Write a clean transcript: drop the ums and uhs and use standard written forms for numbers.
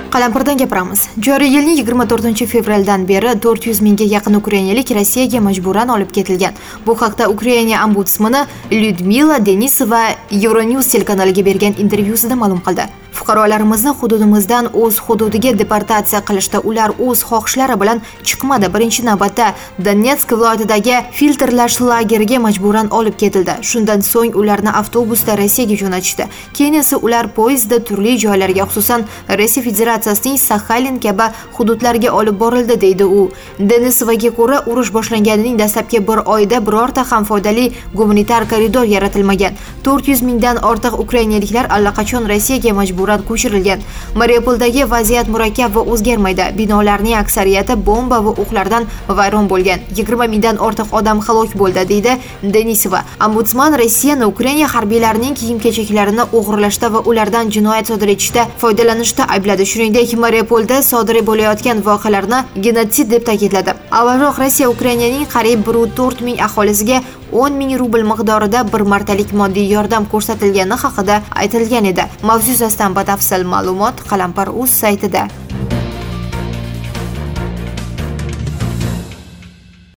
Qalampirdan gapiramiz. Joriy yilning 24-fevraldan beri 400 mingga yaqin ukrainalik Rossiyaga majburan olib ketilgan. Bu haqda Ukraina ombudsmani Lyudmila Denisova Euronews telekanaliga bergan intervyusida ma'lum qildi. Fuqarolarimizni hududimizdan o'z hududiga deportatsiya qilishda ular o'z xohishlari bilan chiqmadi. Birinchi navbatda Donetsk viloyatidagi filtrlash lageriga majburan olib ketildi. Shundan so'ng ularni avtobusda Rossiyaga jo'natishdi. Keyin esa ular poyezdda turli joylarga, xususan Rossiya Federatsiyasining Saxalin kabi hududlarga olib borildi, deydi u. Denisovaga ko'ra, urush boshlanganining dastlabki bir oyda birorta ham foydali gumanitar koridor yaratilmagan. 400 mingdan ortiq ukrainaliklar allaqachon Rossiyaga majburan ko'chirilgan. Mariupoldagi vaziyat murakkab va o'zgarmaydi. Binolarning aksariyati bomba va o'qlardan vayron bo'lgan. 20 mingdan ortiq odam halok bo'ldi, deydi Denisova. Ombudsman Rossiyani Ukraina harbiylarining kiyim-kechaklarini o'g'irlashda va ulardan jinoyat sodir etishda foydalanishda aybladi. Shuningdek, Mariupolda sodir bo'layotgan voqealarni genotsid deb ta'kidladi. Avvalroq Rossiya Ukrainaning qariyb 1,4 ming aholisiga 10 ming rubl miqdorida bir martalik moddiy yordam ko'rsatilgani haqida aytilgan edi. Mavzu yuzasidan batafsil ma'lumot Qalampir.uz saytida.